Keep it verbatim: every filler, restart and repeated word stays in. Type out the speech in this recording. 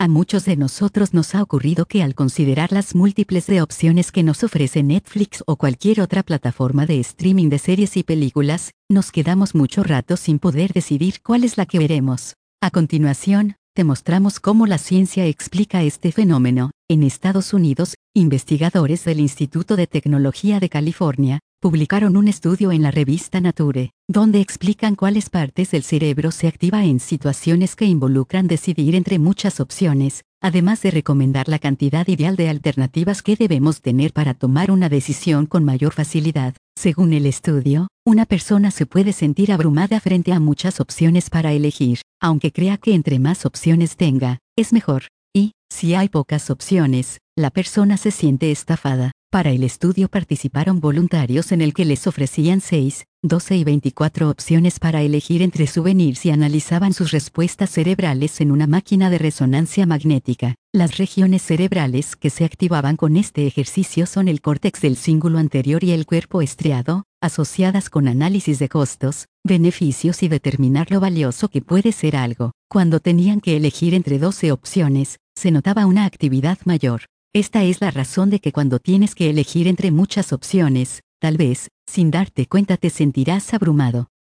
A muchos de nosotros nos ha ocurrido que al considerar las múltiples de opciones que nos ofrece Netflix o cualquier otra plataforma de streaming de series y películas, nos quedamos mucho rato sin poder decidir cuál es la que veremos. A continuación, te mostramos cómo la ciencia explica este fenómeno. En Estados Unidos, investigadores del Instituto de Tecnología de California publicaron un estudio en la revista Nature, donde explican cuáles partes del cerebro se activan en situaciones que involucran decidir entre muchas opciones, además de recomendar la cantidad ideal de alternativas que debemos tener para tomar una decisión con mayor facilidad. Según el estudio, una persona se puede sentir abrumada frente a muchas opciones para elegir, aunque crea que entre más opciones tenga, es mejor. Y, si hay pocas opciones, la persona se siente estafada. Para el estudio participaron voluntarios en el que les ofrecían seis, doce y veinticuatro opciones para elegir entre souvenirs y analizaban sus respuestas cerebrales en una máquina de resonancia magnética. Las regiones cerebrales que se activaban con este ejercicio son el córtex del cíngulo anterior y el cuerpo estriado, asociadas con análisis de costos, beneficios y determinar lo valioso que puede ser algo. Cuando tenían que elegir entre doce opciones, se notaba una actividad mayor. Esta es la razón de que cuando tienes que elegir entre muchas opciones, tal vez, sin darte cuenta te sentirás abrumado.